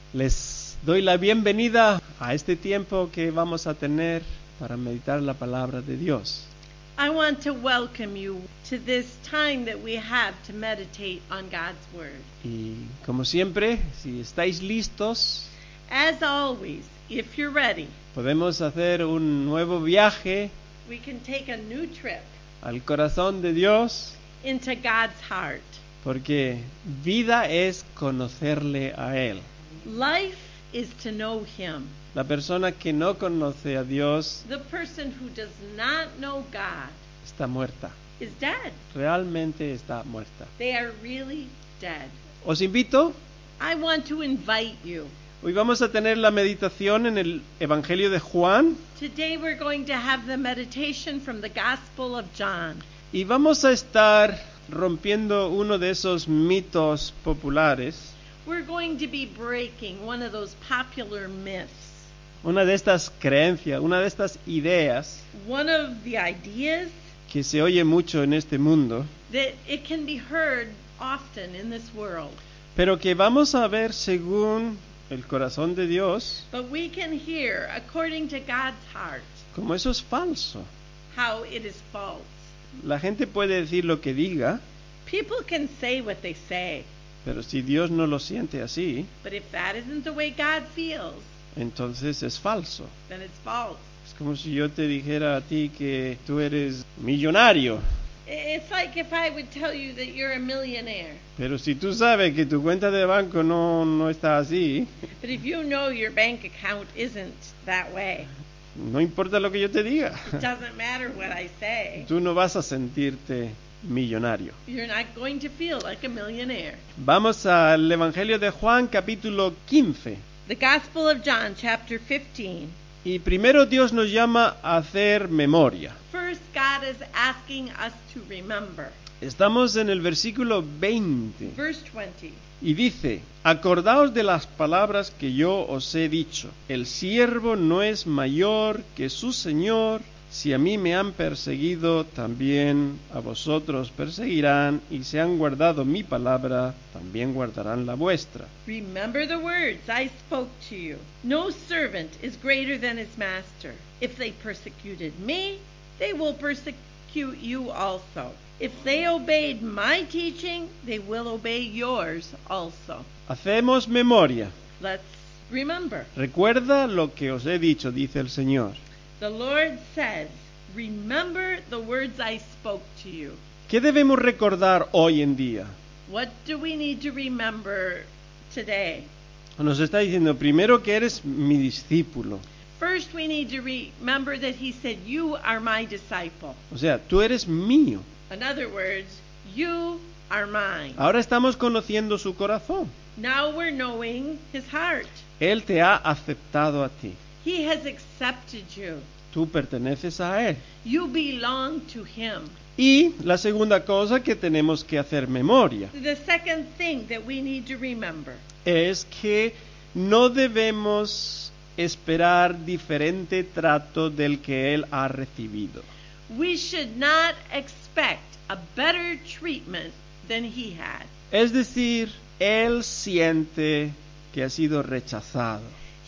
Les doy la bienvenida a este tiempo que vamos a tener para meditar la palabra de Dios. I want to welcome you to this time that we have to meditate on God's Word. Y como siempre, si estáis listos, As always, if you're ready, podemos hacer un nuevo viaje we can take a new trip al corazón de Dios, into God's heart. porque vida es conocerle a Él. Life is to know Him. La persona que no conoce a Dios The person who does not know God está muerta. is dead. Realmente está muerta. They are really dead. Os invito, I want to invite you. hoy vamos a tener la meditación en el Evangelio de Juan Today we're going to have the meditation from the Gospel of John. y vamos a estar rompiendo uno de esos mitos populares, We're going to be breaking one of those popular myths. una de estas creencias, una de estas ideas One of the ideas que se oye mucho en este mundo, that it can be heard often in this world, pero que vamos a ver según el corazón de Dios, but we can hear, according to God's heart, como eso es falso. how it is false. La gente puede decir lo que diga, People can say what they say, pero si Dios no lo siente así, but if that isn't the way God feels, entonces es falso. then it's false. Es como si yo te dijera a ti que tú eres millonario, It's like if I would tell you that you're a millionaire, pero si tú sabes que tu cuenta de banco no está así, but if you know your bank account isn't that way, no importa lo que yo te diga, it doesn't matter what I say. tú no vas a sentirte millonario. You're not going to feel like a millionaire. Vamos al Evangelio de Juan, capítulo 15. The Gospel of John, chapter 15. Y primero Dios nos llama a hacer memoria. First, God is asking us to remember. Estamos en el versículo 20 Verse 20. y dice: acordaos de las palabras que yo os he dicho. El siervo no es mayor que su señor. Si a mí me han perseguido, también a vosotros perseguirán, y si han guardado mi palabra, también guardarán la vuestra. Remember the words I spoke to you. No servant is greater than his master. If they persecuted me, they will persecute you also. If they obeyed my teaching, they will obey yours also. Hacemos memoria. Let's remember. Recuerda lo que os he dicho, dice el Señor. The Lord says, remember the words I spoke to you. ¿Qué debemos recordar hoy en día? What do we need to remember today? Nos está diciendo primero que eres mi discípulo. First, we need to remember that he said, you are my disciple. O sea, tú eres mío. In other words, you are mine. Ahora estamos conociendo su corazón. Now we're knowing his heart. Él te ha aceptado a ti. He has accepted you. Tú perteneces a Él. You belong to him. Y la segunda cosa que tenemos que hacer memoria The second thing that we need to remember es que no debemos esperar diferente trato del que Él ha recibido. we should not expect a better treatment than he had. Es decir, Él siente que ha sido rechazado.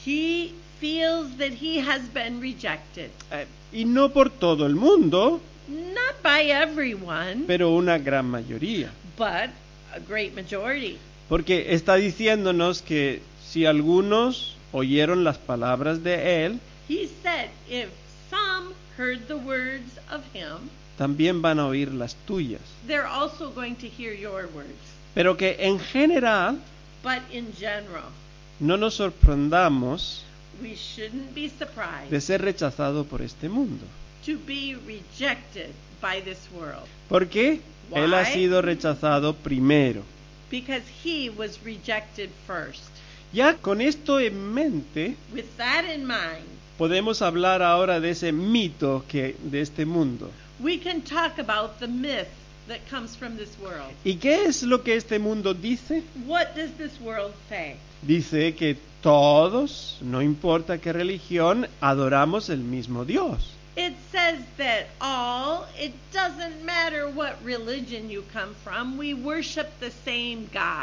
He feels that he has been rejected. Y no por todo el mundo, Not by everyone, pero una gran mayoría. but a great majority. Porque está diciéndonos que si algunos oyeron las palabras de Él, He said, if some heard the words of him, también van a oír las tuyas. they're also going to hear your words. Pero que en general But in general, no nos sorprendamos we shouldn't be surprised de ser rechazado por este mundo. to be rejected by this world, Porque Él ha Why? sido rechazado primero. because he was rejected first. Ya con esto en mente, With that in mind, podemos hablar ahora de ese mito de este mundo. we can talk about the myth that comes from this world. ¿Y qué es lo que este mundo dice? What does this world say? Dice que todos, no importa qué religión, adoramos el mismo Dios. It says that it doesn't matter what religion you come from, we worship the same God.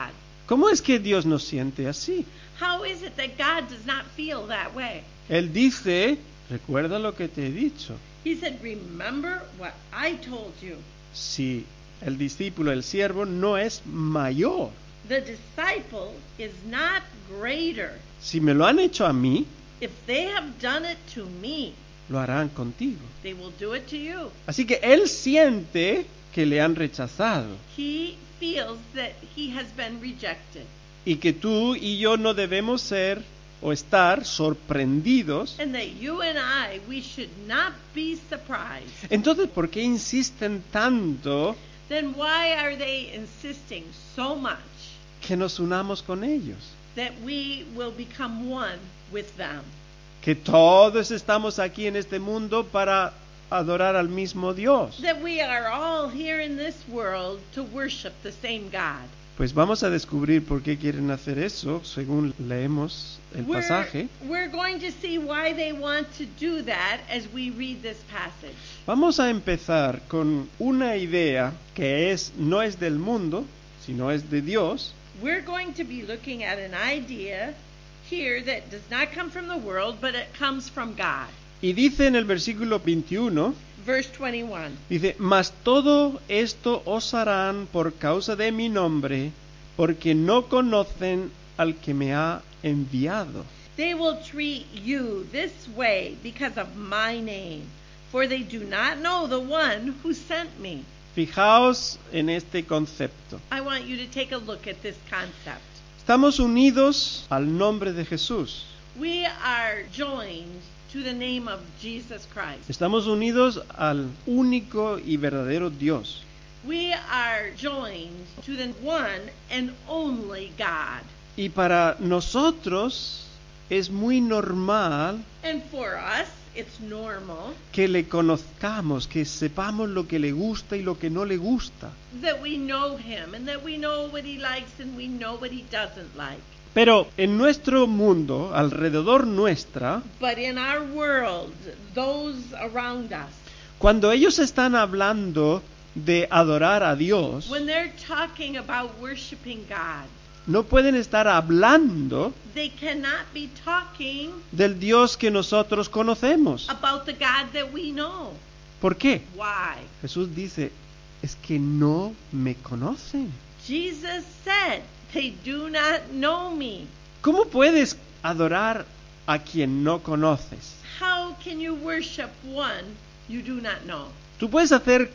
¿Cómo es que Dios nos siente así? How is it that God does not feel that way? Él dice, recuerda lo que te he dicho. He said, remember what I told you. Si el discípulo, el siervo, no es mayor. The disciple is not greater. Si me lo han hecho a mí, If they have done it to me, lo harán contigo. they will do it to you. Así que él siente que le han rechazado He feels that he has been rejected. y que tú y yo no debemos ser o estar sorprendidos. And that you and I, we should not be surprised. Entonces, ¿por qué insisten tanto Then why are they insisting so much que nos unamos con ellos? that we will become one with them? Que todos estamos aquí en este mundo para adorar al mismo Dios. That we are all here in this world to worship the same God. Pues vamos a descubrir por qué quieren hacer eso, según leemos el pasaje. We're going to see why they want to do that as we read this passage. Vamos a empezar con una idea que no es del mundo, sino es de Dios. We're going to be looking at an idea here that does not come from the world, but it comes from God. Y dice en el versículo 21, Verse 21. dice, mas todo esto os harán por causa de mi nombre, porque no conocen al que me ha enviado. They will treat you this way because of my name, for they do not know the one who sent me. Fijaos en este concepto. I want you to take a look at this concept. Estamos unidos al nombre de Jesús. We are joined to the name of Jesus Christ. Estamos unidos al único y verdadero Dios. We are joined to the one and only God. Y para nosotros es muy normal And for us, it's normal que le conozcamos, que sepamos lo que le gusta y lo que no le gusta. that we know him and that we know what he likes and we know what he doesn't like. Pero en nuestro mundo, alrededor nuestra, But in our world, those around us, cuando ellos están hablando de adorar a Dios, when they're talking about worshiping God, no pueden estar hablando they cannot be talking del Dios que nosotros conocemos. about the God that we know. ¿Por qué? Why? Jesús dice, es que no me conocen. Jesus said, they do not know me. ¿Cómo puedes adorar a quien no conoces? How can you worship one you do not know? Tú puedes hacer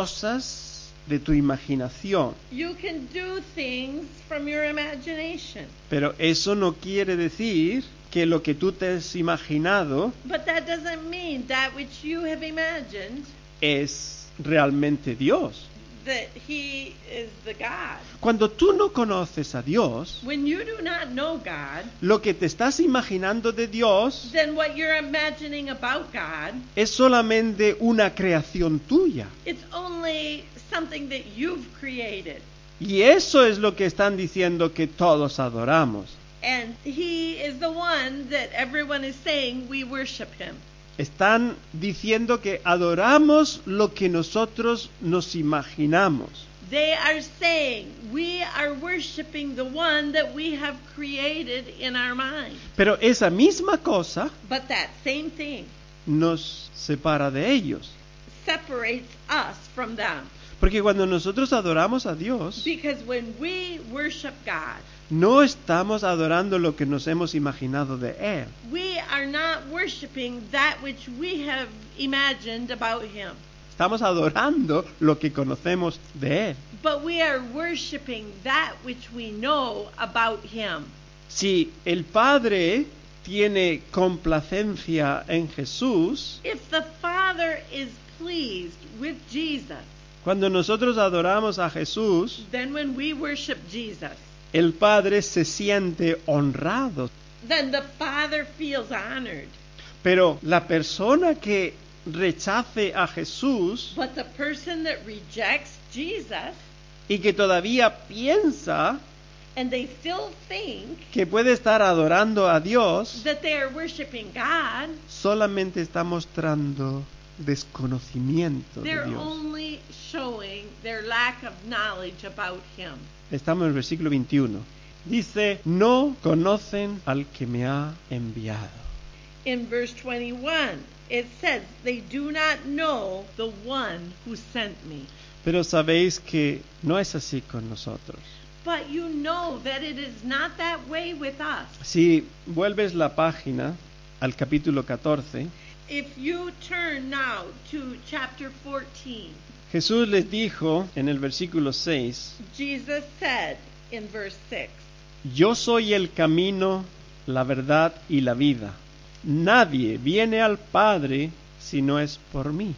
cosas de tu imaginación, You can do things from your imagination, pero eso no quiere decir que lo que tú te has imaginado but that doesn't mean that which you have imagined es realmente Dios. that he is the God. Cuando tú no conoces a Dios, When you do not know God, lo que te estás imaginando de Dios then what you're imagining about God, es solamente una creación tuya. it's only something that you've created. Y eso es lo que están diciendo que todos adoramos. And he is the one that everyone is saying we worship him. Están diciendo que adoramos lo que nosotros nos imaginamos. They are saying we are worshiping the one that we have created in our mind. Pero esa misma cosa But that same thing nos separa de ellos. separates us from them. Porque cuando nosotros adoramos a Dios, Because when we worship God, no estamos adorando lo que nos hemos imaginado de Él. we are not worshiping that which we have imagined about him. Estamos adorando lo que conocemos de Él. But we are worshiping that which we know about him. Si el Padre tiene complacencia en Jesús, If the Father is pleased with Jesus, cuando nosotros adoramos a Jesús, then when we worship Jesus, el Padre se siente honrado. then the Father feels honored. Pero la persona que rechace a Jesús But the person that rejects Jesus y que todavía piensa and they still think que puede estar adorando a Dios, that they are worshiping God, solamente está mostrando desconocimiento de they're Dios. only showing their lack of knowledge about him. Estamos en el versículo 21. Dice, no conocen al que me ha enviado. In verse 21, it says, they do not know the one who sent me. Pero sabéis que no es así con nosotros. But you know that it is not that way with us. Si vuelves la página al capítulo 14, If you turn now to chapter 14, Jesús les dijo en el versículo 6, Jesus said in verse 6, yo soy el camino, la verdad y la vida. Nadie viene al Padre si no es por mí.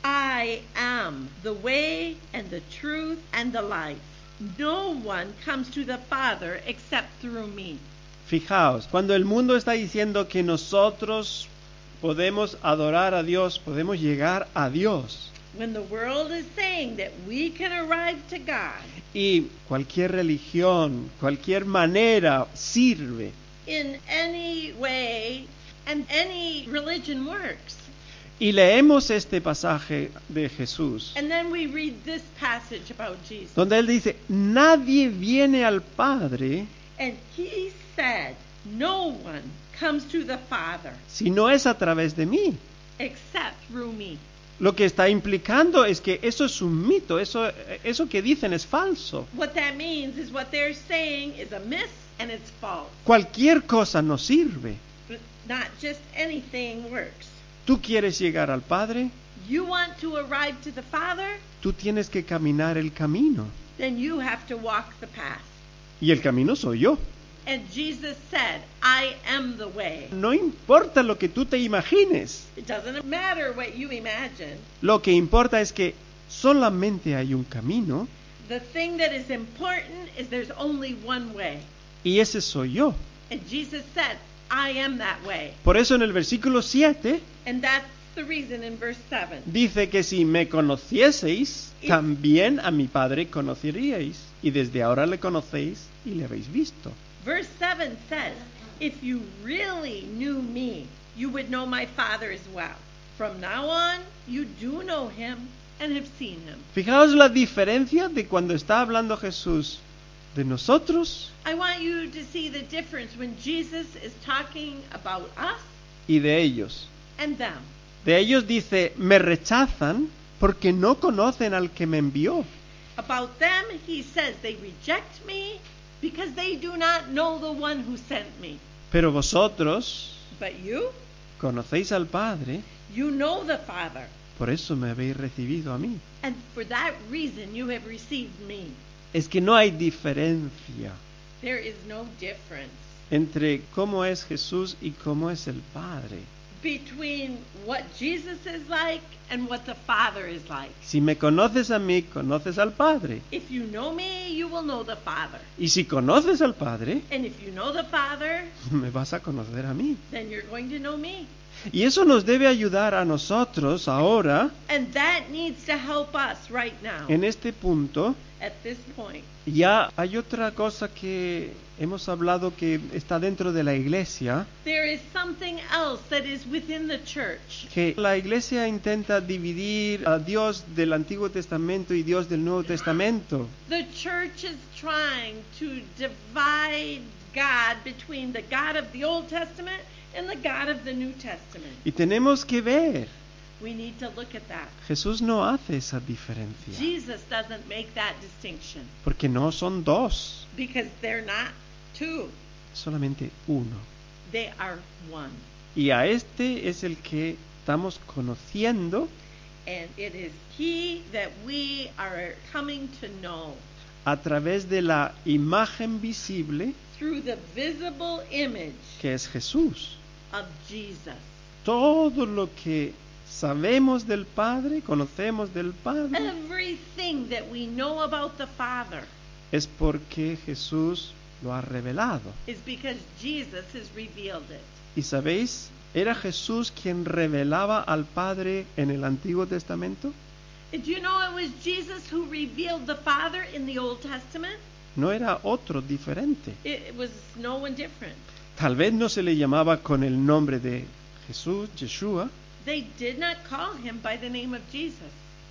I am the way and the truth and the life. No one comes to the Father except through me. Fijaos, cuando el mundo está diciendo que nosotros podemos adorar a Dios, podemos llegar a Dios, When the world is saying that we can arrive to God y cualquier religión, cualquier manera sirve, in any way, and any religion works. y leemos este pasaje de Jesús, And then we read this passage about Jesus. donde Él dice, nadie viene al Padre And he said, no one comes to the Father si no es a través de mí. except through me. Lo que está implicando es que eso es un mito, eso que dicen es falso. What that means is what they're saying is a myth and it's false. Cualquier cosa no sirve. But not just anything works. Tú quieres llegar al Padre, You want to arrive to the Father, tú tienes que caminar el camino. then you have to walk the path. Y el camino soy yo. And Jesus said, I am the way. No importa lo que tú te imagines. It doesn't matter what you imagine. Lo que importa es que solamente hay un camino The thing that is important is there's only one way. y ese soy yo. And Jesus said, I am that way. Por eso en el versículo 7 And that's the reason in verse 7. dice que si me conocieseis, también a mi Padre conoceríais. Y desde ahora le conocéis y le habéis visto. Verse 7 says, if you really knew me, you would know my Father as well. From now on, you do know him and have seen him. Fijaos la diferencia de cuando está hablando Jesús de nosotros I want you to see the difference when Jesus is talking about us y de ellos. and them. De ellos dice, me rechazan porque no conocen al que me envió. About them, he says they reject me because they do not know the one who sent me. Pero vosotros But you, conocéis al Padre, you know the Father. por eso me habéis recibido a mí. And for that reason, you have received me. Es que no hay diferencia There is no difference entre cómo es Jesús y cómo es el Padre. between what Jesus is like and what the Father is like. Si me conoces a mí, conoces al Padre. If you know me, you will know the Father. Y si conoces al Padre, And if you know the Father, me vas a conocer a mí. then you're going to know me. Y eso nos debe ayudar a nosotros ahora, And that needs to help us right now, en este punto. at this point. Ya hay otra cosa que hemos hablado que está dentro de la iglesia, There is something else that is within the church. que la iglesia intenta dividir a Dios del Antiguo Testamento y Dios del Nuevo Testamento. The church is trying to divide God between the God of the Old Testament and the God of the New Testament. Y tenemos que ver, We need to look at that. Jesús no hace esa diferencia, Jesus doesn't make that distinction porque no son dos, because they're not two. solamente uno. They are one. Y a este es el que estamos conociendo And it is He that we are coming to know a través de la imagen visible through the visible image que es Jesús. of Jesus. Todo lo que sabemos del Padre, conocemos del Padre, Everything that we know about the Father es porque Jesús lo ha revelado. is because Jesus has revealed it. ¿Y sabéis? ¿Era Jesús quien revelaba al Padre en el Antiguo Testamento? Did you know it was Jesus who revealed the Father in the Old Testament? No era otro diferente. It was no one different. Tal vez no se le llamaba con el nombre de Jesús, Yeshua, They did not call him by the name of Jesus.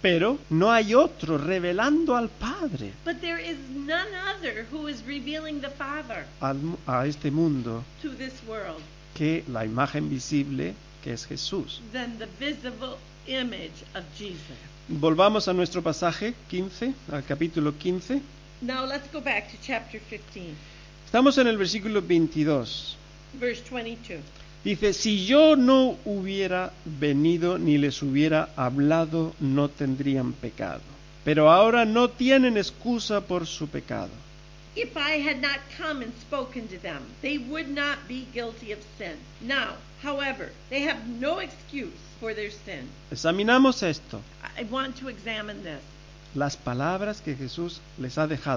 Pero no hay otro revelando al Padre But there is none other who is revealing the Father a este mundo to this world que la imagen visible que es Jesús. than the visible image of Jesus. Volvamos a nuestro pasaje 15, al capítulo 15. Now let's go back to chapter 15, Estamos en el versículo 22. verse 22. Dice, si yo no hubiera venido ni les hubiera hablado, no tendrían pecado. Pero ahora no tienen excusa por su pecado. If I had not come and spoken to them, they would not be guilty of sin. Now, however, they have no excuse for their sin. Examinamos esto, I want to examine this. las palabras que Jesús les ha dejado.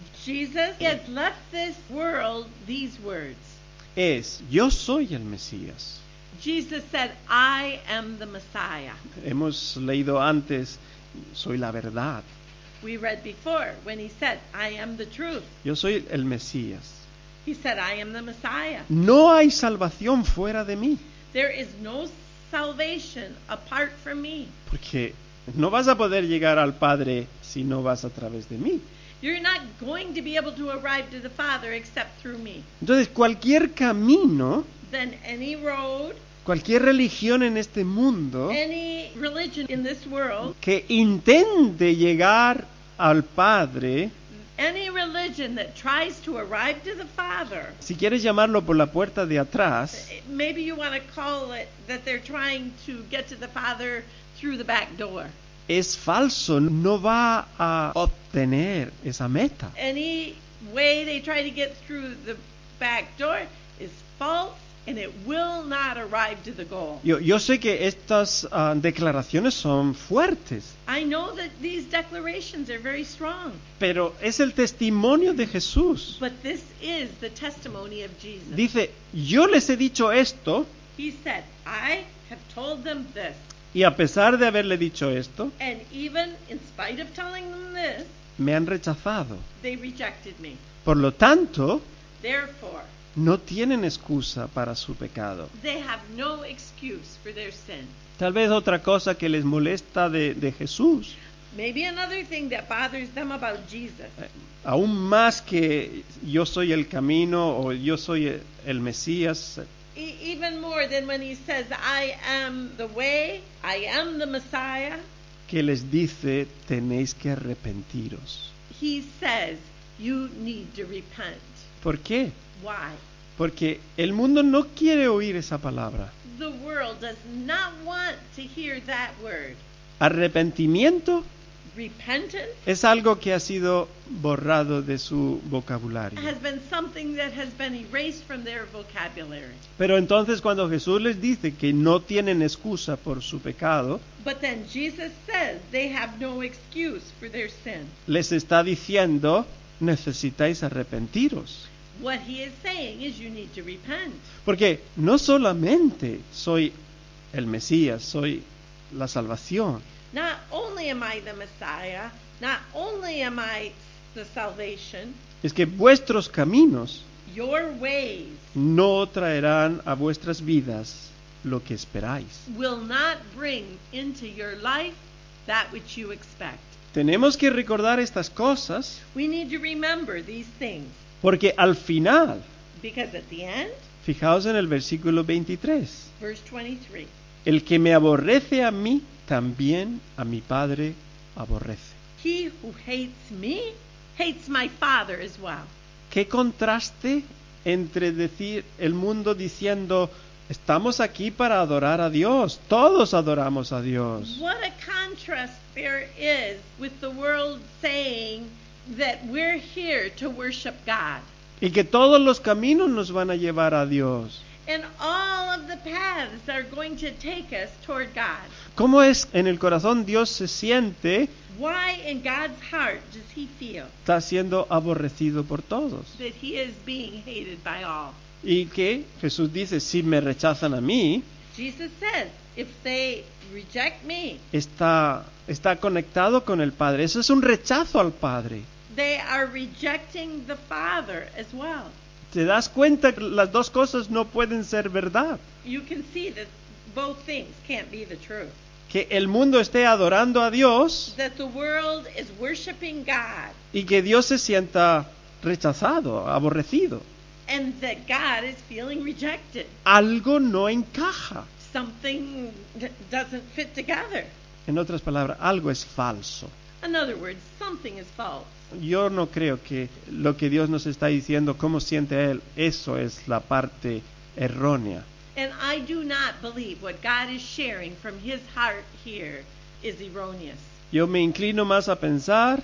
Jesus has left this world these words. Es, yo soy el Mesías. Jesus said, I am the Messiah. Hemos leído antes, soy la verdad. We read before when he said, I am the truth. Yo soy el Mesías. He said, I am the Messiah. No hay salvación fuera de mí, There is no salvation apart from me. porque no vas a poder llegar al Padre si no vas a través de mí. You're not going to be able to arrive to the Father except through me. Entonces, cualquier camino, Then any road, cualquier religión en este mundo any religion in this world, que intente llegar al Padre, any religion that tries to arrive to the Father, si quieres llamarlo por la puerta de atrás, maybe you want to call it that they're trying to get to the Father through the back door. es falso, no va a obtener esa meta. Any way they try to get through the back door is false and it will not arrive to the goal. Yo sé que estas declaraciones son fuertes, I know that these declarations are very strong, pero es el testimonio de Jesús. but this is the testimony of Jesus. Dice, yo les he dicho esto, He said, I have told them this, y a pesar de haberle dicho esto, and even in spite of telling them this, me han rechazado. they rejected me. Por lo tanto, Therefore, no tienen excusa para su pecado. they have no excuse for their sin. Tal vez otra cosa que les molesta de Jesús, Maybe another thing that bothers them about Jesus, aún más que yo soy el camino o yo soy el Mesías, even more than when he says, I am the way, I am the Messiah, que les dice, tenéis que arrepentiros. he says, you need to repent. ¿Por qué? Why? Porque el mundo no quiere oír esa palabra. The world does not want to hear that word. Arrepentimiento Repentance es algo que ha sido borrado de su vocabulario. has been something that has been erased from their vocabulary. Pero entonces cuando Jesús les dice que no tienen excusa por su pecado, But then Jesus says they have no excuse for their sin. les está diciendo, necesitáis arrepentiros. What he is saying is you need to repent. Porque no solamente soy el Mesías, soy la salvación, Not only am I the Messiah, not only am I the salvation, es que vuestros caminos your ways no traerán a vuestras vidas lo que esperáis. will not bring into your life that which you expect. Tenemos que recordar estas cosas We need to remember these things porque al final, because at the end, fijaos en el versículo 23, verse 23, el que me aborrece a mí, también a mi Padre aborrece. he who hates me hates my Father as well. ¿Qué contraste entre decir el mundo diciendo estamos aquí para adorar a Dios, todos adoramos a Dios? What a contrast there is with the world saying that we're here to worship God. Y que todos los caminos nos van a llevar a Dios. And all of the paths are going to take us toward God. ¿Cómo es en el corazón Dios se siente? Why in God's heart does he feel Está siendo aborrecido por todos. that he is being hated by all? Y que Jesús dice, si me rechazan a mí, Jesus says, if they reject me, está conectado con el Padre. Eso es un rechazo al Padre. they are rejecting the Father as well. ¿Te das cuenta que las dos cosas no pueden ser verdad? You can see that both things can't be the truth. que el mundo esté adorando a Dios that the world is worshiping God, y que Dios se sienta rechazado, aborrecido. and that God is feeling rejected. Algo no encaja. Something doesn't fit together. En otras palabras, algo es falso. In other words, something is false. Yo no creo que lo que Dios nos está diciendo, cómo siente Él, eso es la parte errónea. And I do not believe what God is sharing from his heart here is erroneous. Yo me inclino más a pensar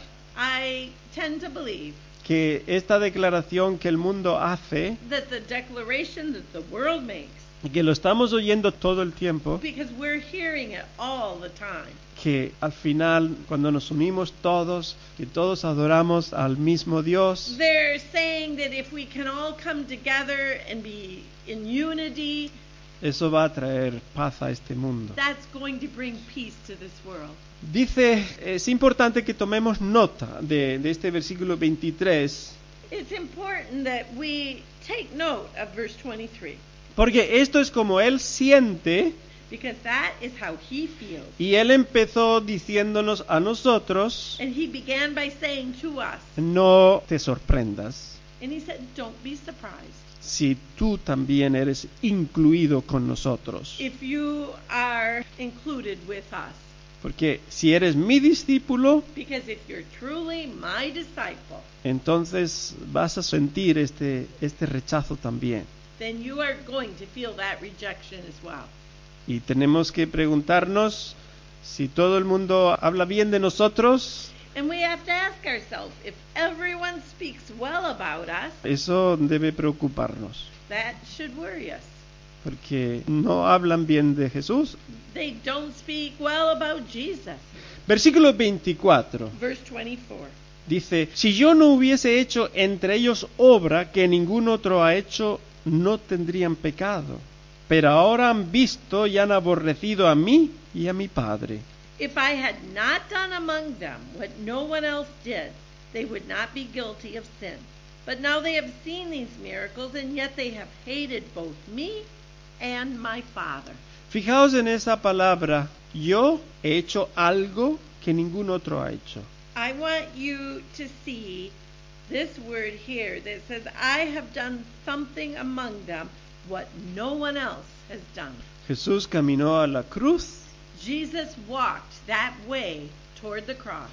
I tend to believe que esta declaración que el mundo hace, that the declaration that the world makes, y que lo estamos oyendo todo el tiempo, because we're hearing it all the time, que al final, cuando nos unimos todos, que todos adoramos al mismo Dios, they're saying that if we can all come together and be in unity, eso va a traer paz a este mundo. that's going to bring peace to this world. Dice, es importante que tomemos nota de este versículo 23, It's important that we take note of verse 23, porque esto es como Él siente, because that is how he feels. y Él empezó diciéndonos a nosotros, And he began by saying to us, no te sorprendas and he said, don't be surprised si tú también eres incluido con nosotros. if you are included with us. Porque si eres mi discípulo, Because if you're truly my disciple, entonces vas a sentir este rechazo también. then you are going to feel that rejection as well. Y tenemos que preguntarnos si todo el mundo habla bien de nosotros. And we have to ask ourselves, if everyone speaks well about us, Eso debe preocuparnos, that should worry us. porque no hablan bien de Jesús. They don't speak well about Jesus. Versículo 24 Verse 24. dice, si yo no hubiese hecho entre ellos obra que ningún otro ha hecho, no tendrían pecado. Pero ahora han visto y han aborrecido a mí y a mi Padre. If I had not done among them what no one else did, they would not be guilty of sin. But now they have seen these miracles, and yet they have hated both me and my Father. Fijaos en esa palabra, yo he hecho algo que ningún otro ha hecho. I want you to see this word here that says, I have done something among them what no one else has done. Jesús caminó a la cruz Jesus walked that way toward the cross.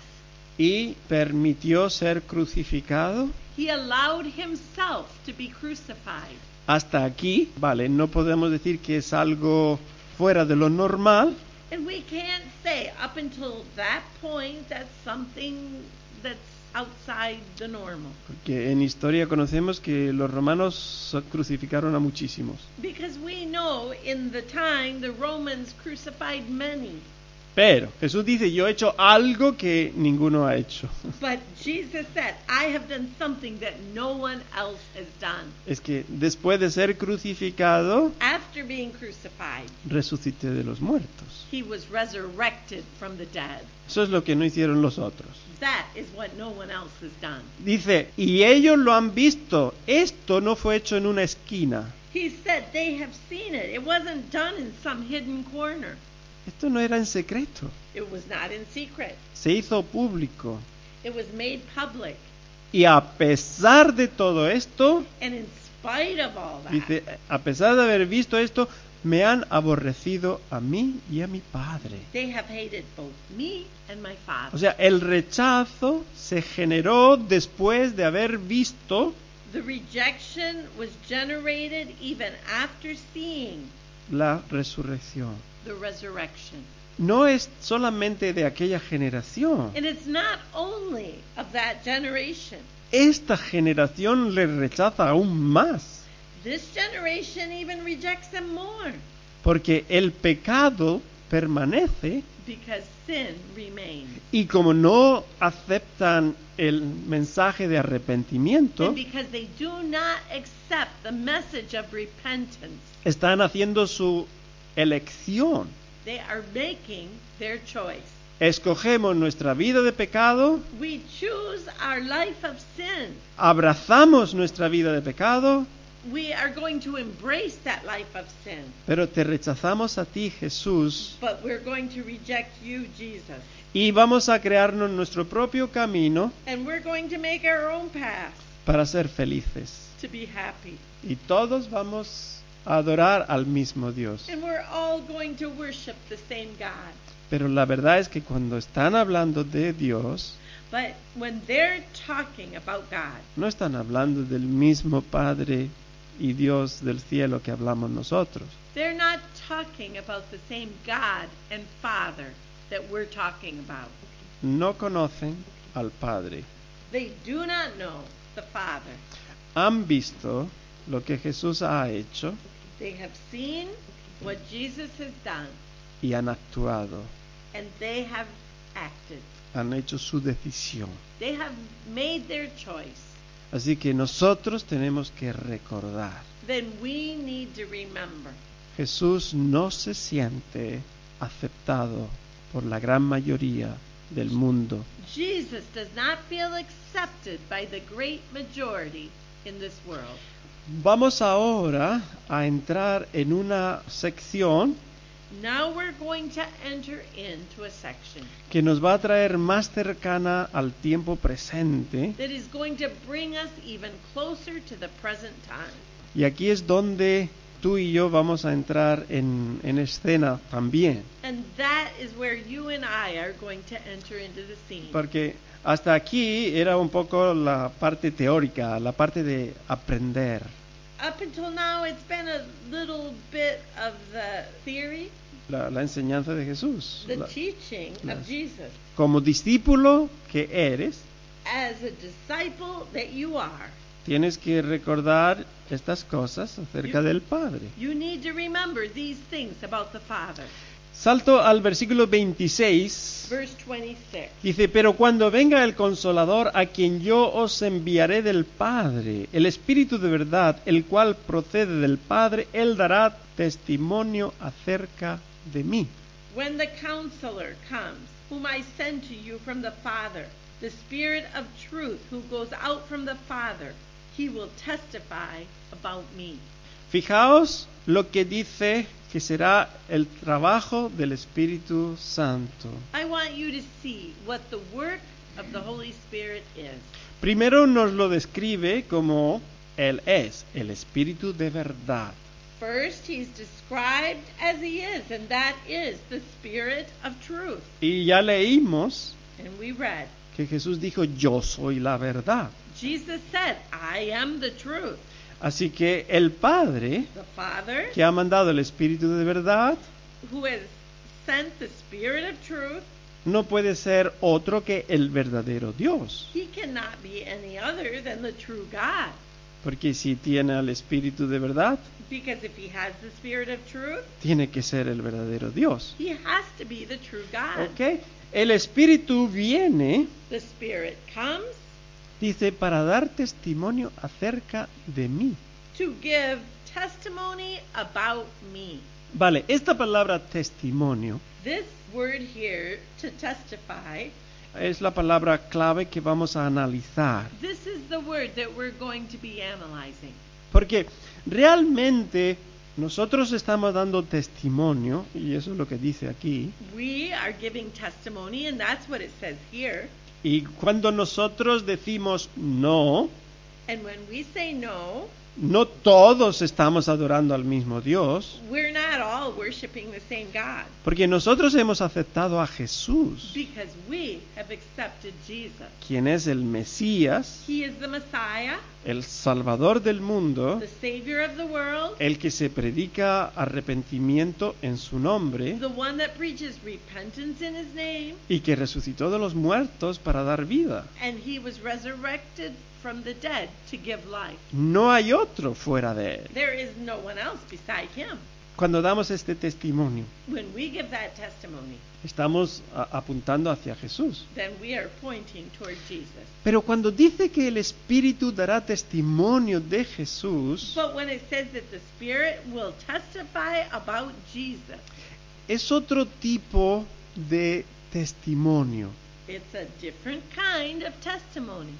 y permitió ser crucificado. He allowed himself to be crucified. Hasta aquí, vale, no podemos decir que es algo fuera de lo normal, And we can't say up until that point that's something that's outside the normal. porque en historia conocemos que los romanos crucificaron a muchísimos. Because we know in the time the Romans crucified many. Pero Jesús dice, yo he hecho algo que ninguno ha hecho. But Jesus said, I have done something that no one else has done. Es que después de ser crucificado, After being crucified, resucité de los muertos. he was resurrected from the dead. Eso es lo que no hicieron los otros. That is what no one else has done. Dice, y ellos lo han visto. Esto no fue hecho en una esquina. He said they have seen it. It wasn't done in some hidden corner. Esto no era en secreto. It was not in secret. Se hizo público. It was made public. Y a pesar de todo esto, And in spite of all that, dice, a pesar de haber visto esto, me han aborrecido a mí y a mi Padre. they have hated both me and my Father. O sea, el rechazo se generó después de haber visto The rejection was generated even after seeing la resurrección. the resurrection. No es solamente de aquella generación. And it's not only of that generation. Esta generación le rechaza aún más, This generation even rejects him more porque el pecado permanece because sin remains. y como no aceptan el mensaje de arrepentimiento, And because they do not accept the message of repentance, están haciendo su elección. they are making their choice. Escogemos nuestra vida de pecado, We choose our life of sin, abrazamos nuestra vida de pecado we are going to embrace that life of sin. Pero te rechazamos a ti, Jesús, But we're going to reject you, Jesus. y vamos a crearnos nuestro propio camino And we're going to make our own path para ser felices. to be happy. Y todos vamos a adorar al mismo Dios. And we're all going to worship the same God. Pero la verdad es que cuando están hablando de Dios, But when they're talking about God, no están hablando del mismo Padre y Dios del cielo que hablamos nosotros. they're not talking about the same God and Father that we're talking about. No conocen al Padre. They do not know the Father. Han visto lo que Jesús ha hecho They have seen what Jesus has done, y han actuado. and they have acted. Han hecho su decisión. They have made their choice. Así que nosotros tenemos que recordar. Then we need to remember. Jesús no se siente aceptado por la gran mayoría del mundo. Jesus does not feel accepted by the great majority in this world. Vamos ahora a entrar en una sección Now we're going to enter into a section que nos va a traer más cercana al tiempo presente, that is going to bring us even closer to the present time. y aquí es donde tú y yo vamos a entrar en escena también, And that is where you and I are going to enter into the scene. porque hasta aquí era un poco la parte teórica, la parte de aprender. Up until now, it's been a little bit of the theory, La enseñanza de Jesús. the teaching las- of Jesus. Como discípulo que eres, As a disciple that you are, tienes que recordar estas cosas acerca del Padre. you need to remember these things about the Father. Salto al versículo 26. Verse 26. Dice, pero cuando venga el Consolador, a quien yo os enviaré del Padre, el Espíritu de verdad, el cual procede del Padre, él dará testimonio acerca de mí. When the Counselor comes, whom I send to you from the Father, the Spirit of truth who goes out from the Father, he will testify about me. Fijaos lo que dice que será el trabajo del Espíritu Santo. I want you to see what the work of the Holy Spirit is. Primero nos lo describe como Él es, el Espíritu de verdad. First, he's described as he is, and that is the Spirit of truth. Y ya leímos And we read, que Jesús dijo, yo soy la verdad. Jesus said, I am the truth. Así que el Padre, The Father, que ha mandado el Espíritu de verdad, who has sent the Spirit of truth, no puede ser otro que el verdadero Dios. he cannot be any other than the true God. Porque si tiene al Espíritu de verdad, Because if he has the Spirit of truth, tiene que ser el verdadero Dios. he has to be the true God. ¿Ok? El Espíritu viene, The Spirit comes dice, para dar testimonio acerca de mí. to give testimony about me. Vale, esta palabra testimonio This word here, to testify, es la palabra clave que vamos a analizar. this is the word that we're going to be analyzing. Porque realmente nosotros estamos dando testimonio, y eso es lo que dice aquí, We are giving testimony, and that's what it says here. y cuando nosotros decimos no, And when we say no, no todos estamos adorando al mismo Dios, we're not all worshiping the same God. porque nosotros hemos aceptado a Jesús, Because we have accepted Jesus. quien es el Mesías, He is the Messiah, el Salvador del mundo, the Savior of the world, el que se predica arrepentimiento en su nombre the one that preaches repentance in his name, y que resucitó de los muertos para dar vida. and he was resurrected from the dead to give life. No hay otro fuera de él. There is no one else beside him. Cuando damos este testimonio, When we give that testimony, estamos apuntando hacia Jesús. then we are pointing toward Jesus. Pero cuando dice que el Espíritu dará testimonio de Jesús, But when it says that the Spirit will testify about Jesus, es otro tipo de testimonio. it's a different kind of testimony.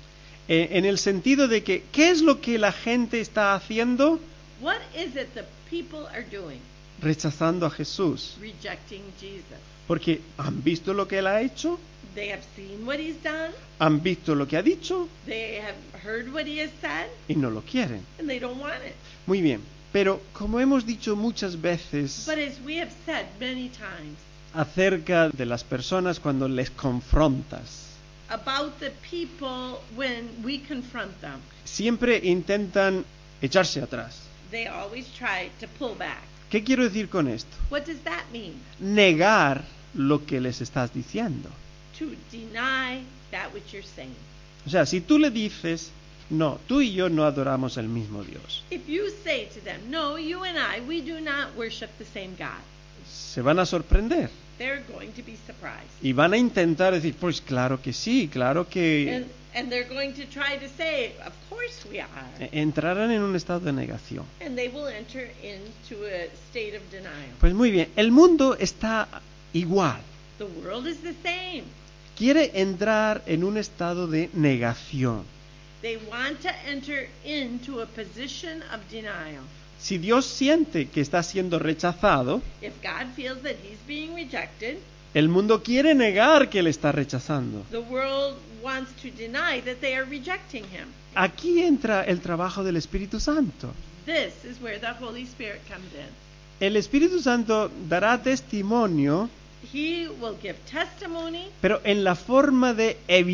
en el sentido de que, ¿qué es lo que la gente está haciendo? What is it the people are doing? Rechazando a Jesús. Rejecting Jesus. Porque han visto lo que él ha hecho, They have seen what he's done, han visto lo que ha dicho they have heard what he has said, y no lo quieren. and they don't want it. Muy bien, pero como hemos dicho muchas veces But as we have said many times acerca de las personas cuando les confrontas, about the people when we confront them, siempre intentan echarse atrás. they always try to pull back. ¿Qué quiero decir con esto? What does that mean? Negar lo que les estás diciendo. To deny that which you're saying. O sea, si tú le dices, no, tú y yo no adoramos el mismo Dios, If you say to them, no, you and I, we do not worship the same God, se van a sorprender they're going to be surprised. y van a intentar decir, pues claro que sí, claro que... And they're going to try to say, of course we are. Entrarán en un estado de negación. And they will enter into a state of denial. Pues muy bien, el mundo está igual. The world is the same. Quiere entrar en un estado de negación. They want to enter into a position of denial. Si Dios siente que está siendo rechazado, If God feels that he's being rejected, el mundo quiere negar que le está rechazando. the world wants to deny that they are rejecting him. Aquí entra el trabajo del Espíritu Santo. This is where the Holy Spirit comes in. El Espíritu Santo dará testimonio, He will give testimony, pero en la forma de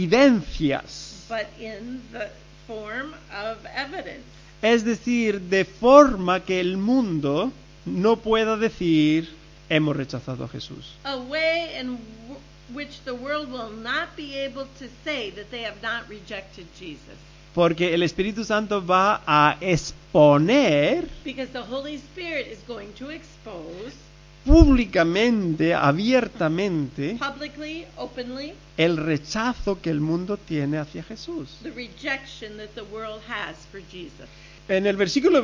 evidencias. but in the form of evidence. Es decir, de forma que el mundo no pueda decir, hemos rechazado a Jesús. A way in which the world will not be able to say that they have not rejected Jesus. Porque el Espíritu Santo va a exponer Because the Holy Spirit is going to expose públicamente, abiertamente, publicly, openly, el rechazo que el mundo tiene hacia Jesús. the rejection that the world has for Jesus. En el versículo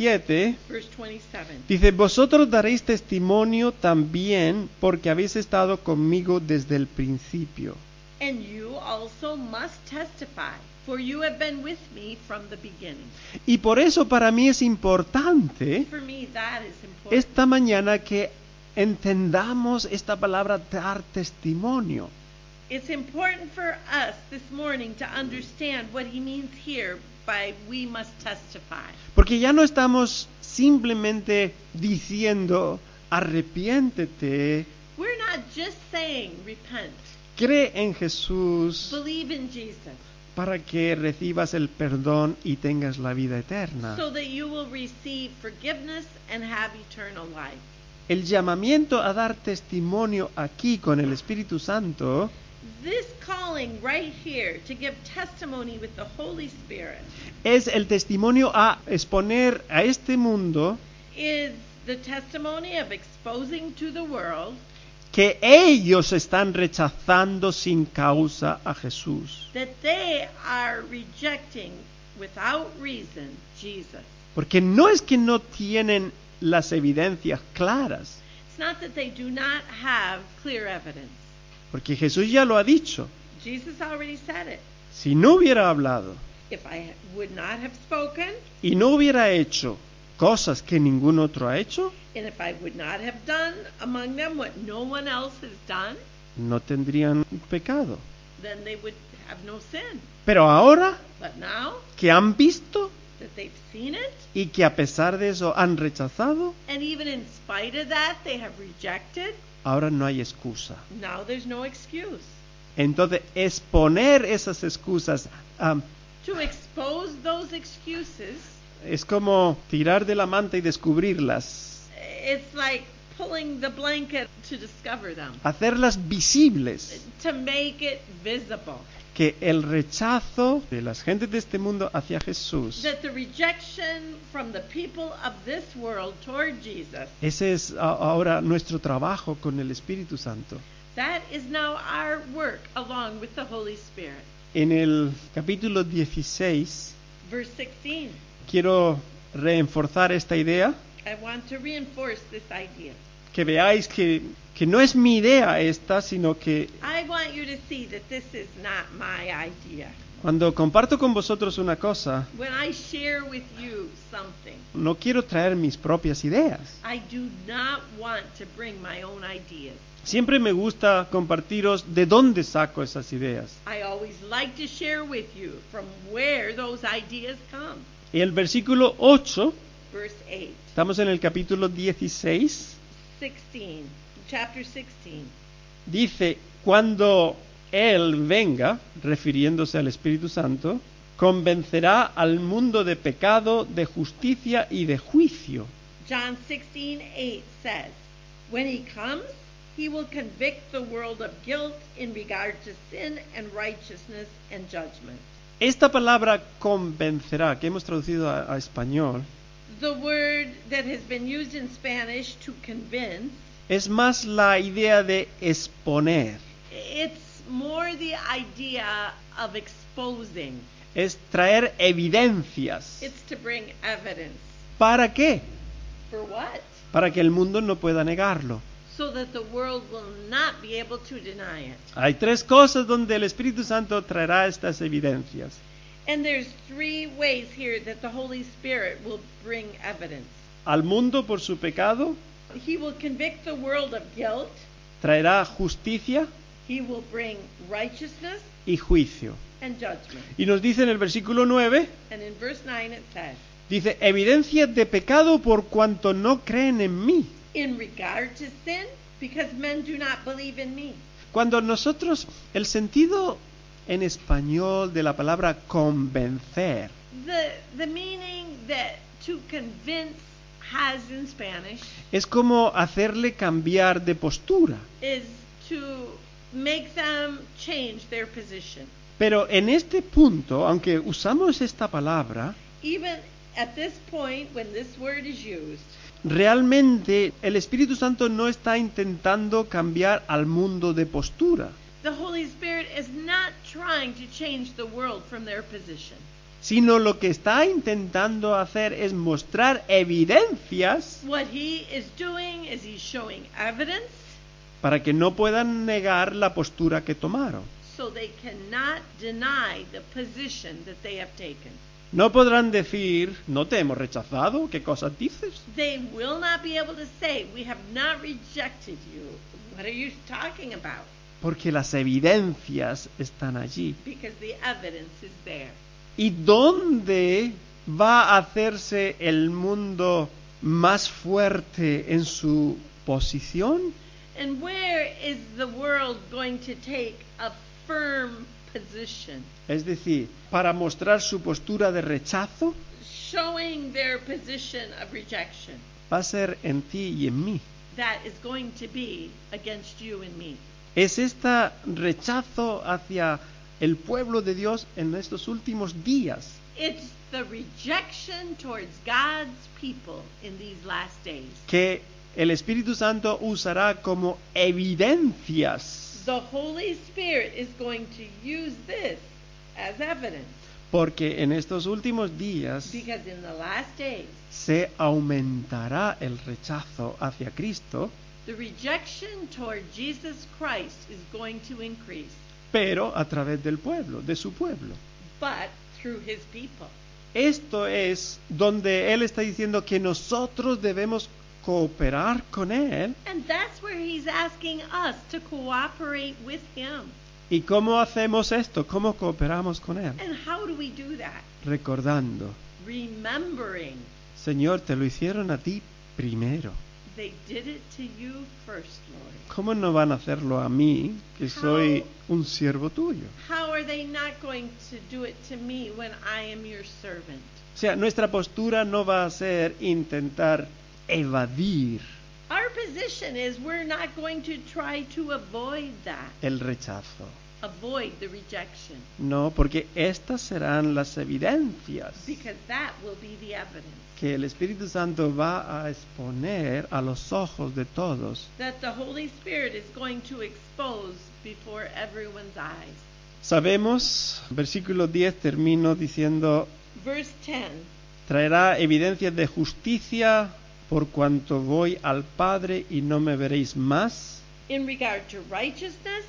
27 Verse 27. dice, vosotros daréis testimonio también porque habéis estado conmigo desde el principio. And you also must testify, for you have been with me from the beginning. Y por eso para mí es importante For me, that is important. esta mañana que entendamos esta palabra dar testimonio. It's important for us this morning to understand what he means here by we must testify. Porque ya no estamos simplemente diciendo arrepiéntete, We're not just saying repent, cree en Jesús believe in Jesus, para que recibas el perdón y tengas la vida eterna. so that you will receive forgiveness and have eternal life. El llamamiento a dar testimonio aquí con el Espíritu Santo This calling right here to give testimony with the Holy Spirit es el testimonio a exponer a este mundo is the testimony of exposing to the world que ellos están rechazando sin causa a Jesús. that they are rejecting without reason Jesus. Porque no es que no tienen las evidencias claras, It's not that they do not have clear evidence. porque Jesús ya lo ha dicho. Jesus already said it. Si no hubiera hablado If I would not have spoken, y no hubiera hecho cosas que ningún otro ha hecho, and if I would not have done among them what no one else has done, no tendrían pecado. then they would have no sin. Pero ahora But now que han visto that they've seen it, y que a pesar de eso han rechazado, and even in spite of that they have rejected, ahora no hay excusa. now there's no excuse. Entonces, exponer esas excusas To expose those excuses, es como tirar de la manta y descubrirlas, it's like pulling the blanket to discover them, hacerlas visibles. to make it visible. Que el rechazo de las gentes de este mundo hacia Jesús, That the rejection from the people of this world toward Jesus, ese es ahora nuestro trabajo con el Espíritu Santo. that is now our work along with the Holy Spirit. En el capítulo 16 Verse 16, quiero reforzar esta idea, I want to reinforce this idea. que veáis que no es mi idea esta, sino que I want you to see that this is not my idea. Cuando comparto con vosotros una cosa, when I share with you something, no quiero traer mis propias ideas. I do not want to bring my own ideas. Siempre me gusta compartiros de dónde saco esas ideas. I always like to share with you from where those ideas come. Y el versículo 8, Verse 8, estamos en el capítulo 16, 16, chapter 16. dice, cuando Él venga, refiriéndose al Espíritu Santo, convencerá al mundo de pecado, de justicia y de juicio. John 16:8 says, when he comes, he will convict the world of guilt in regard to sin and righteousness and judgment. Esta palabra convencerá, que hemos traducido a español, The word that has been used in Spanish to convince, es más la idea de exponer, it's more the idea of exposing. es traer evidencias. It's to bring evidence. ¿Para qué? For what? Para que el mundo no pueda negarlo. So that the world will not be able to deny it. Hay tres cosas donde el Espíritu Santo traerá estas evidencias. And there's three ways here that the Holy Spirit will bring evidence. Al mundo por su pecado, He will convict the world of guilt. traerá justicia He will bring righteousness y juicio. and judgment. Y nos dice en el versículo 9, And in verse 9 it says, dice, evidencias de pecado por cuanto no creen en mí. in regard to sin, because men do not believe in me. Cuando nosotros, el sentido en español de la palabra convencer, The meaning that to convince has in Spanish es como hacerle cambiar de postura. is to make them change their position. Pero en este punto, aunque usamos esta palabra, Even at this point when this word is used, realmente el Espíritu Santo no está intentando cambiar al mundo de postura, the Holy Spirit is not trying to change the world from their position. sino lo que está intentando hacer es mostrar evidencias What he is doing is he's showing evidence para que no puedan negar la postura que tomaron. so they cannot deny the position that they have taken. No podrán decir, no te hemos rechazado, ¿qué cosas dices? They will not be able to say, we have not rejected you. What are you talking about? Porque las evidencias están allí. Because the evidence is there. ¿Y dónde va a hacerse el mundo más fuerte en su posición? And where is the world going to take a firm position? Es decir, para mostrar su postura de rechazo, Showing their position of rejection. va a ser en ti y en mí. That is going to be against you and me. Es este rechazo hacia el pueblo de Dios en estos últimos días It's the rejection towards God's people in these last days. que el Espíritu Santo usará como evidencias, The Holy Spirit is going to use this as evidence. porque en estos últimos días Because in the last days, se aumentará el rechazo hacia Cristo, the rejection toward Jesus Christ is going to increase, pero a través del pueblo, de su pueblo. but through his people. Esto es donde Él está diciendo que nosotros debemos cooperar con Él. And that's where he's asking us to cooperate with him. ¿Y cómo hacemos esto? ¿Cómo cooperamos con Él? And how do we do that? Recordando, Remembering Señor, te lo hicieron a ti primero. they did it to you first, Lord. ¿Cómo no van a hacerlo a mí, que soy un siervo tuyo? How are they not going to do it to me when I am your servant? O sea, nuestra postura no va a ser intentar evadir Our position is we're not going to try to avoid that, el rechazo. avoid the rejection, No, porque estas serán las evidencias because that will be the evidence que el Espíritu Santo va a exponer a los ojos de todos. that the Holy Spirit is going to expose before everyone's eyes. Sabemos, versículo 10 termino diciendo, Verse 10, traerá evidencias de justicia por cuanto voy al Padre y no me veréis más, in regard to righteousness,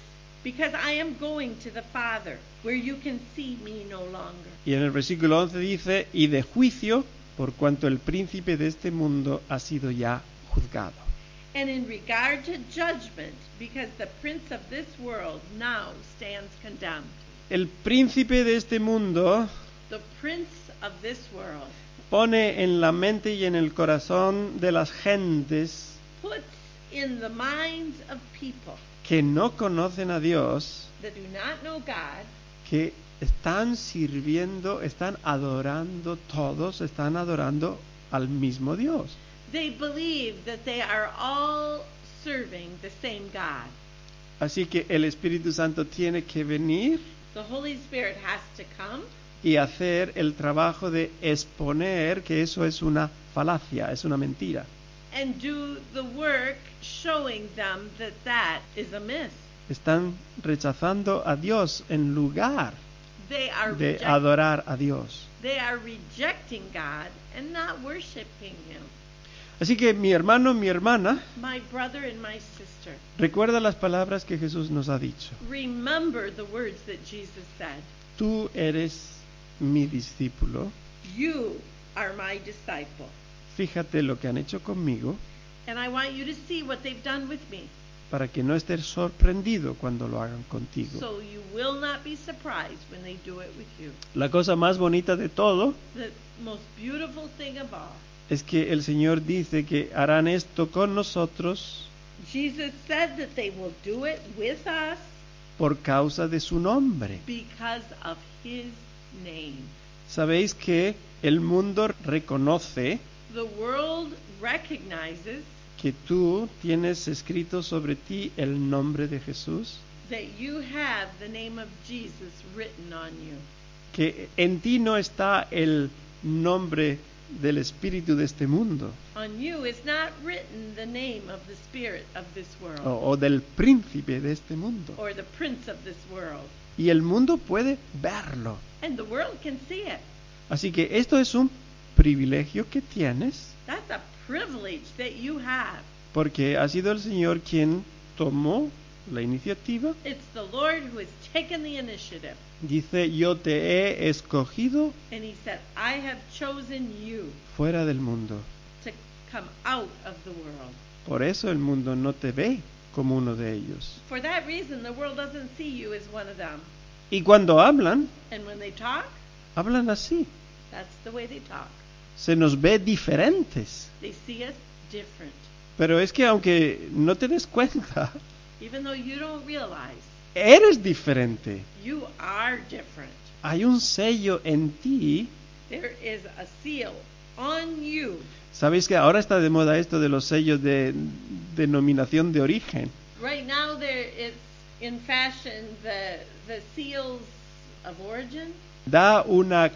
because I am going to the Father, where you can see me no longer. Y en el versículo 11 dice, y de juicio, por cuanto el príncipe de este mundo ha sido ya juzgado. And in regard to judgment, because the prince of this world now stands condemned. El príncipe de este mundo The prince of this world pone en la mente y en el corazón de las gentes puts in the minds of people que no conocen a Dios, that do not know God, que están sirviendo, están adorando, todos están adorando al mismo Dios. they believe that they are all serving the same God. Así que el Espíritu Santo tiene que venir The Holy Spirit has to come y hacer el trabajo de exponer que eso es una falacia, es una mentira. and do the work showing them that that is a myth. Están rechazando a Dios en lugar They are de adorar a Dios. they are rejecting God and not worshiping Him. Así que mi hermano, mi hermana, My brother and my sister, recuerda las palabras que Jesús nos ha dicho. remember the words that Jesus said. Tú eres mi discípulo. You are my disciple, Fíjate lo que han hecho conmigo and I want you to see what they've done with me, para que no estés sorprendido cuando lo hagan contigo. so you will not be surprised when they do it with you. La cosa más bonita de todo The most beautiful thing of all, es que el Señor dice que harán esto con nosotros Jesus said that they will do it with us por causa de su nombre. because of His name. ¿Sabéis que el mundo reconoce The world recognizes que tú tienes escrito sobre ti el nombre de Jesús? that you have the name of Jesus written on you. Que en ti no está el nombre del espíritu de este mundo On you is not written the name of the spirit of this world o del príncipe de este mundo. or the prince of this world. Y el mundo puede verlo. And the world can see it. Así que esto es un privilegio que tienes That's a privilege that you have. porque ha sido el Señor quien tomó la iniciativa. It's the Lord who has taken the initiative. Dice, yo te he escogido And He said, I have chosen you fuera del mundo. to come out of the world. Por eso el mundo no te ve como uno de ellos. For that reason, the world doesn't see you as one of them. Y cuando hablan, And when they talk, hablan así. that's the way they talk. Se nos ve diferentes. They see us different. Pero es que aunque no te des cuenta, Even though you don't realize, eres diferente. you are different. Hay un sello en ti. There is a seal on you. Sabéis que ahora está de moda esto de los sellos de denominación de origen. Right now, it's in fashion the seals of origin. Da una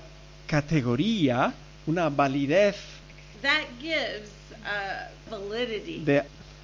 categoría, una validez That gives validity de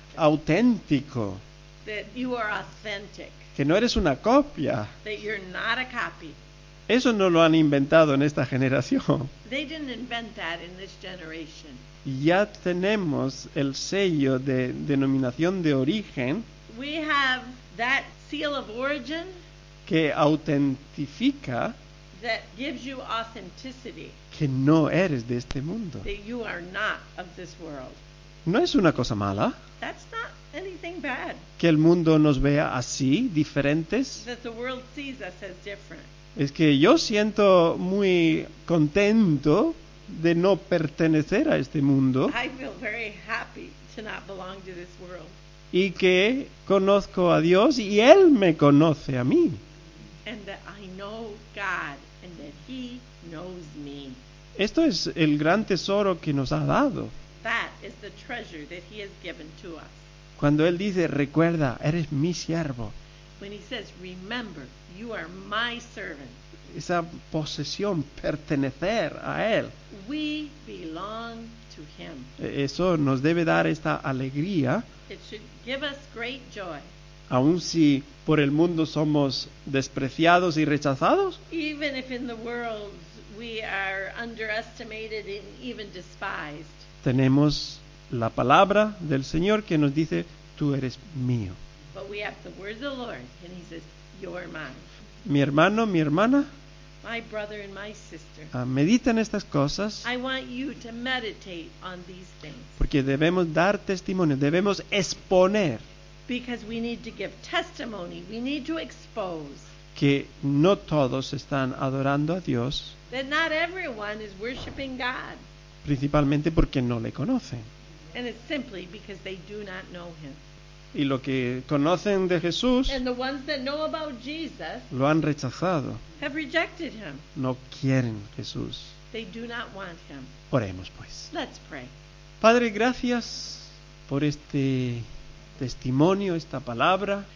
auténtico, that you are authentic, que no eres una copia. that you're not a copy. Eso no lo han inventado en esta generación. They didn't invent that in this generation. Ya tenemos el sello de denominación de origen We have that seal of origin que autentifica that gives you authenticity, que no eres de este mundo. that you are not of this world. No es una cosa mala That's not anything bad, que el mundo nos vea así, diferentes. that the world sees us as different. Es que yo siento muy contento de no pertenecer a este mundo I feel very happy to not belong to this world, y que conozco a Dios y Él me conoce a mí. and that I know God and that He knows me. Esto es el gran tesoro que nos ha dado. That is the treasure that He has given to us. Cuando Él dice, recuerda, eres mi siervo, When He says, remember, you are my servant. esa posesión, pertenecer a Él, We belong to Him. eso nos debe dar esta alegría, It should give us great joy. aun si por el mundo somos despreciados y rechazados. Even if in the world we are underestimated and even despised, Tenemos la palabra del Señor que nos dice, tú eres mío. But we have the word of the Lord, and he says, you're mine. Mi hermano, mi hermana, My brother and my sister. medita en estas cosas, I want you to meditate on these things. porque debemos dar testimonio, debemos exponer Because we need to give testimony. We need to expose que no todos están adorando a Dios, that not everyone is worshiping God. principalmente porque no le conocen. And it's simply because they do not know him. Y lo que conocen de Jesús And the ones that know about Jesus lo han rechazado, have rejected him. no quieren Jesús. They do not want him. Oremos pues. Let's pray. Padre, gracias por este testimonio, esta palabra.